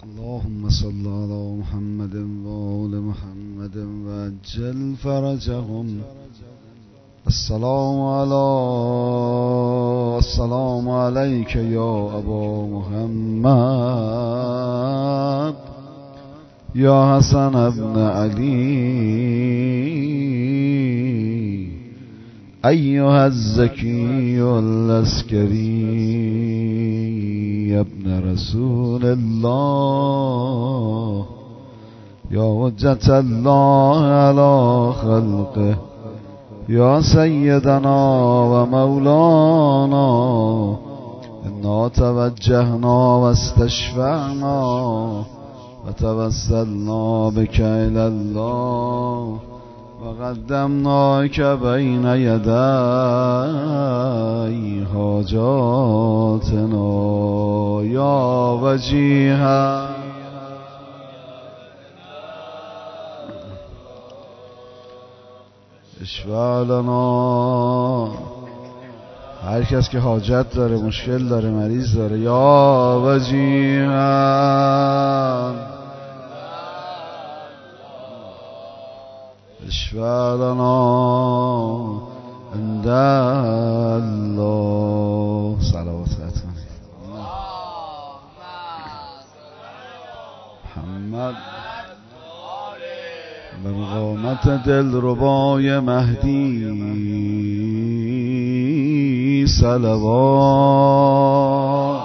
اللهم صل على محمد وآل محمد وعجل فرجهم. السلام عليك يا أبا محمد يا حسن بن علي أيها الزكي العسكري يا ابن رسول الله يا حجة الله على خلقه يا سيدنا ومولانا إنا توجهنا واستشفعنا وتوسلنا بك إلى الله وقدمناك بين يدي حاجاتنا يا وجيها اشفع لنا. هر کس که حاجت داره، مشکل داره، مریض داره، یا وجیها اشفع لنا عند الله. صلوات محمد بر قامت دلربای مهدی صلوات.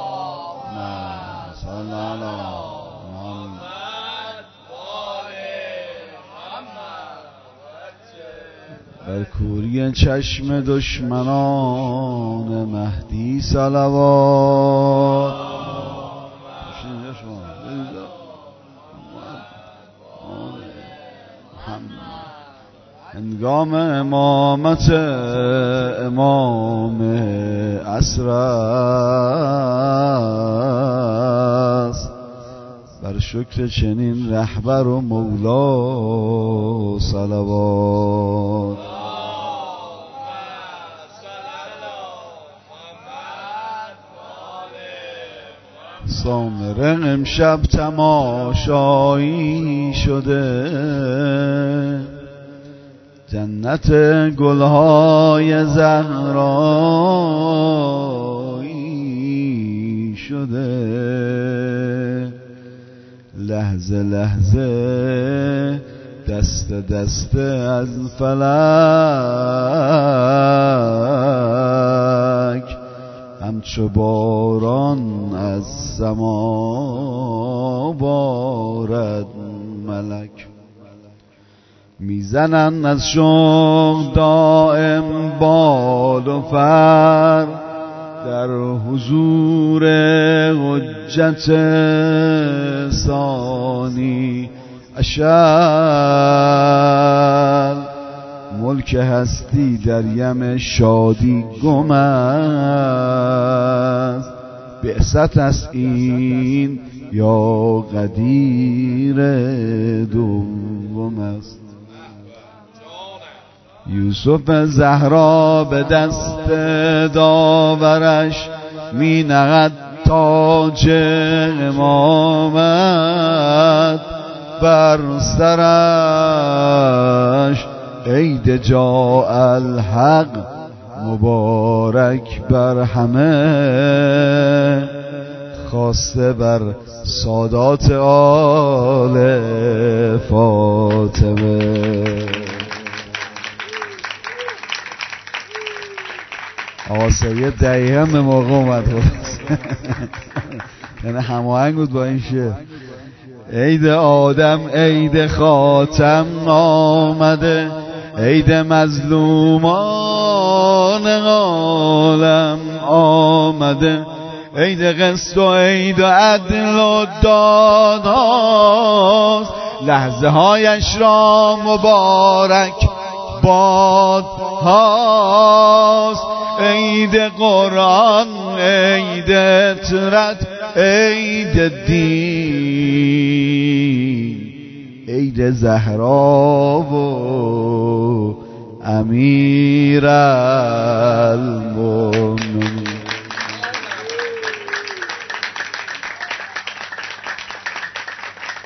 بر کوری چشم دشمنان مهدی صلوات. هنگام امامت امام عصر است، بر شکر چنین رهبر و مولا صلوات. سامره امشب تماشایی شده، جنت گلهای زهرایی شده، لحظه لحظه دست دست از فلک، همچو باران از سما بارد ملک. میزنن از شوق دائم بال و فر، در حضور حجت ثانی اشر. ملک هستی در یم شادی گم است، بعثت است این یا قدیر دوم است. یوسف زهرا به دست داورش می نهد تاج امامت بر سرش. عید جاء الحق مبارک بر همه، خاصه بر سادات آل فاطمه. آقا سید دقیقا به موقع اومد، یعنی هماهنگ بود با این شعر. عید آدم عید خاتم آمده، عید مظلومان عالم آمده، عید قسط و عید و عدل و داداست. لحظه هایش را مبارک باد هاست. عید قرآن عید اطرت عید دین، عید زهرا و امیر المؤمنین.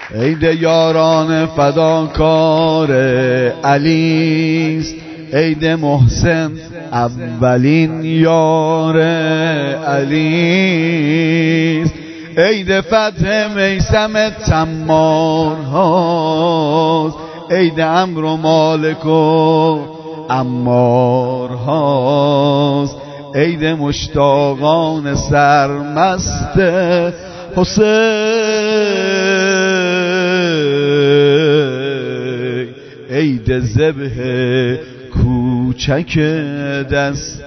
عید یاران فداکار علیست، عید محسن اولین یار علیست، عید فتح میثم تمار هاست، عید عمر و مالک و عمار هاست، عید مشتاقان سرمست حسین، عید ذبح کوچک دست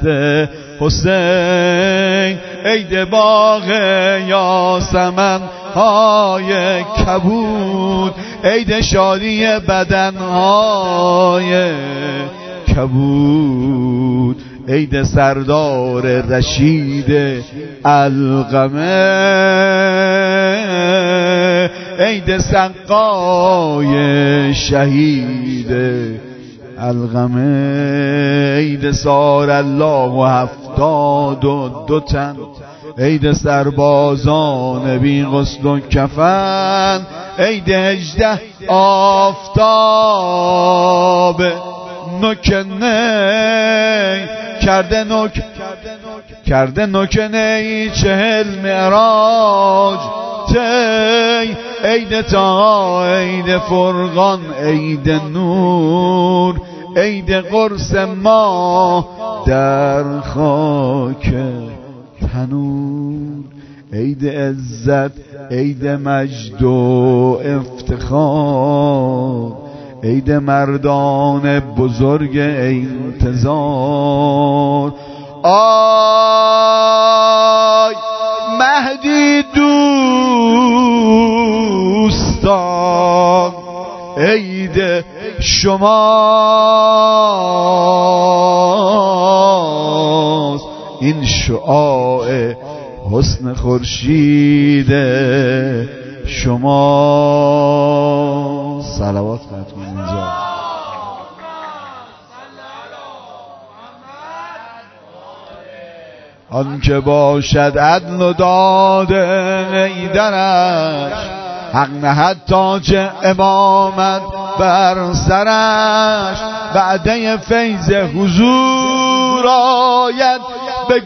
حسین، عید باغ یاسمن های کبود، عید شادی بدن های کبود، عید سردار رشید القمه، عید سقای شهید القمه، عید سار الله و 72 تن، عید سربازان بی غسل و کفن، عید 18 آفتاب نکنه کرده نکنه 40 معراج تی، عید تا عید فرقان، عید نور، عید قرص ما در خاک تنور، عید عزت، عید مجد و افتخار، عید مردان بزرگ انتظار. آی مهدی دوستان، عید شماست، این شعاع حسن خورشید شما. صلوات خدمت اینجا. آن که باشد عدل و داد ایدرش، حق نهد تاج امامت بر سرش، وعده فیض حضور آید به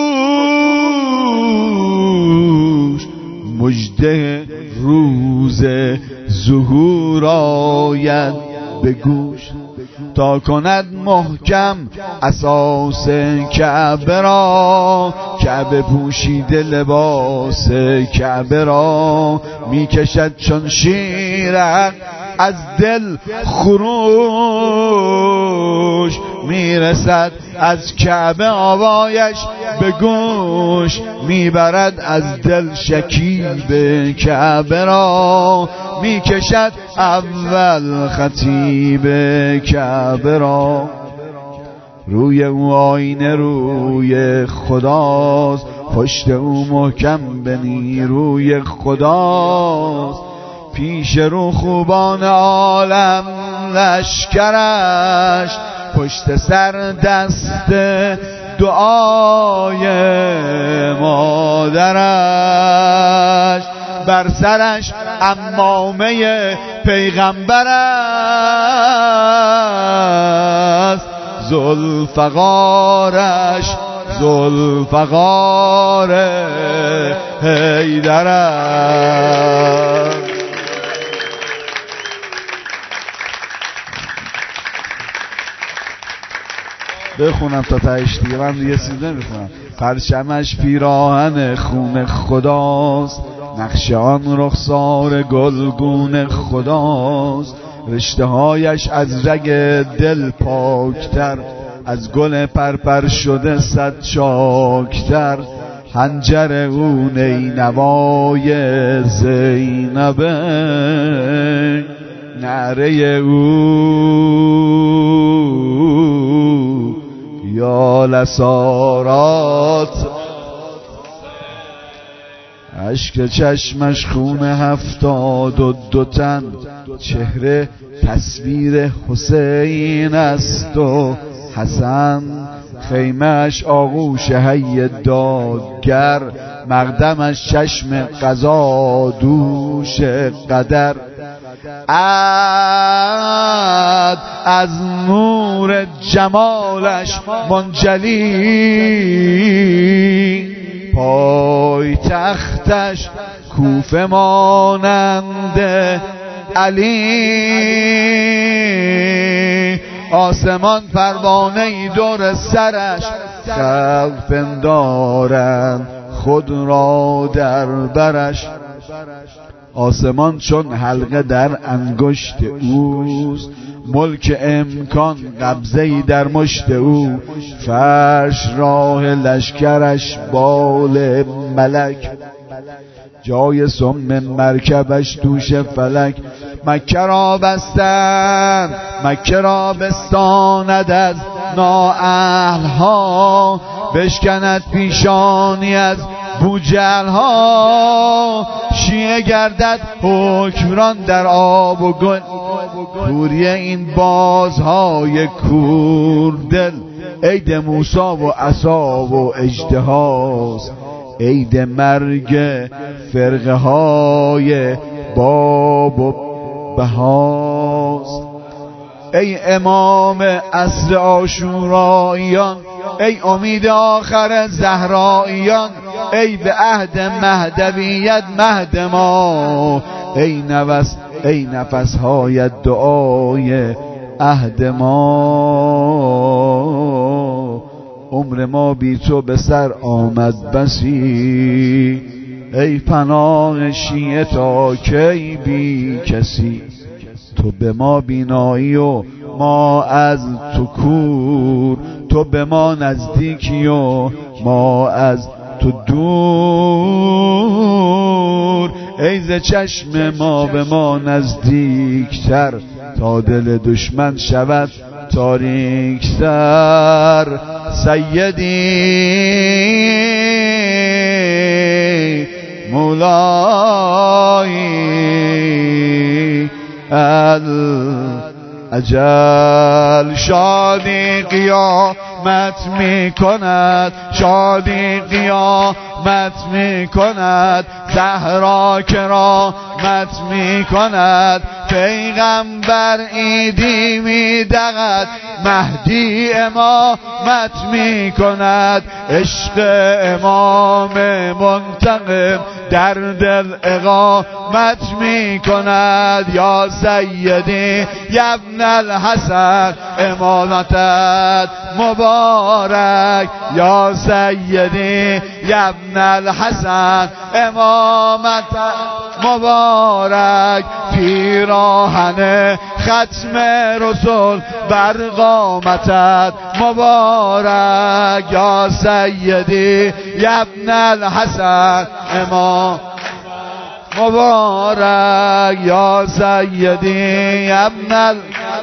گوش، مژده روز ظهور آید به گوش، تا کند محکم اساس کعبه را، کعبه پوشیده لباس کعبه را، میکشد چون شیر حق از دل خروش، میرسد از کعبه آوایش به گوش، میبرد از دل شکیب کعبه را، میکشد اول خطیب کعبه را. روی او آینه روی خداست، پشت او محکم به نیروی خداست، پیش رو خوبان عالم لشکرش، پشت سر دست دعای مادرش، بر سرش عمامه پیغمبر است، ذوالفقارش ذوالفقار حیدر است. بخونم تا تهش دیگه، من دیگه چیز نمیخونم. پرچمش پیراهن خون خداست، نقش آن رخسار گلگون خداست، رشته هایش از رگ دل پاکتر، از گل پرپر شده 100 چاکتر، حنجر او نینوای زینبه، نعره او یا لسارات، اشک چشمش خون 72 تن، چهره تصویر حسین است و حسن، خیمهش آغوش حی دادگر، مقدمش چشم قضا دوش قدر، از نور جمالش منجلی، پای تختش کوفه مانند علی، آسمان پروانه‌ای دور سرش، خلق پندارند خود را در برش. آسمان چون حلقه در انگشت اوست، ملک امکان قبضه‌ای در مشت او، فرش راه لشکرش بال ملک، جای سم مرکبش دوش فلک. مکه را بستند، مکه را بستاند از نااهلها، بشکند پیشانی از بوجهلها، شیعه گردد حکمران در آب و گل، کوری این بازهای کوردل، عید موسی و عصا و اژدهاست، عید مرگ فرقه های باب و بهاست. ای امام عصر عاشوراییان، ای امید آخر زهراییان، ای به عهد مهدویت مهد ما، ای نفسهای دعای عهد ما. عمر ما بی تو به سر آمد بسی، ای پناه شیعه تا کی بی کسی. تو به ما بینایی و ما از تو کور، تو به ما نزدیکی و ما از تو دور. ای ز چشم ما به ما نزدیکتر، تا دل دشمن شود تاریک‌تر. سیدی مولایی اجل، شادی قیامت می کند، شادی قیامت می کند، زهرا کرامت می کند، پیغمبر عیدی می دهد، مهدی امامت می کند، عشق امام منتقم در دل اقامت می کند. یا سیدی یا ابن الحسن امامتت مبارک، یا سیدی یا ابن الحسن امامتت مبارک. پیراهن ختم رسول بر قامتت مبارک، یا سیدی یا ابن الحسن امام مبارک، یا سیدی یا ابن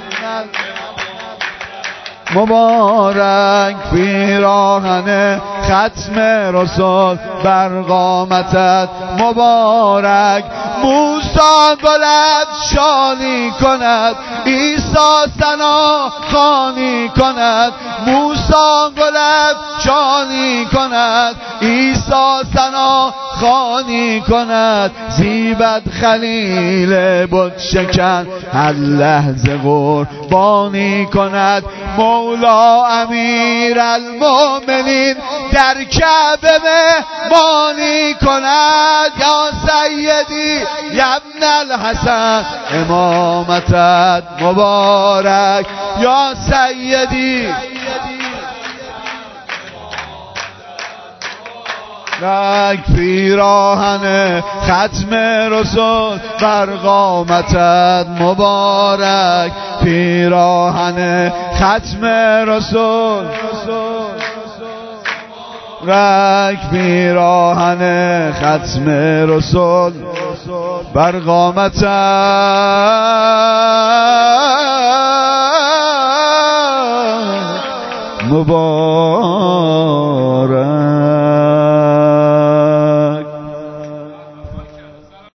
مبارک. پیراهن ختم رسول بر قامتت مبارک. موسی گلت شانی کند، عیسی ثنا خوانی کند، موسی گلت شانی کند، عیسی ثنا خوانی کند. زیبد خلیل بت شکن هر لحظه قربانی کند. مولا امیر المؤمنین در کعبه مهمانی کند. یا سیدی یا ابن الحسن امامتت مبارک، یا سیدی پیراهن ختم رسول بر قامتت مبارک، پیراهن ختم رسول پیراهن ختم رسول بر قامتت مبارک.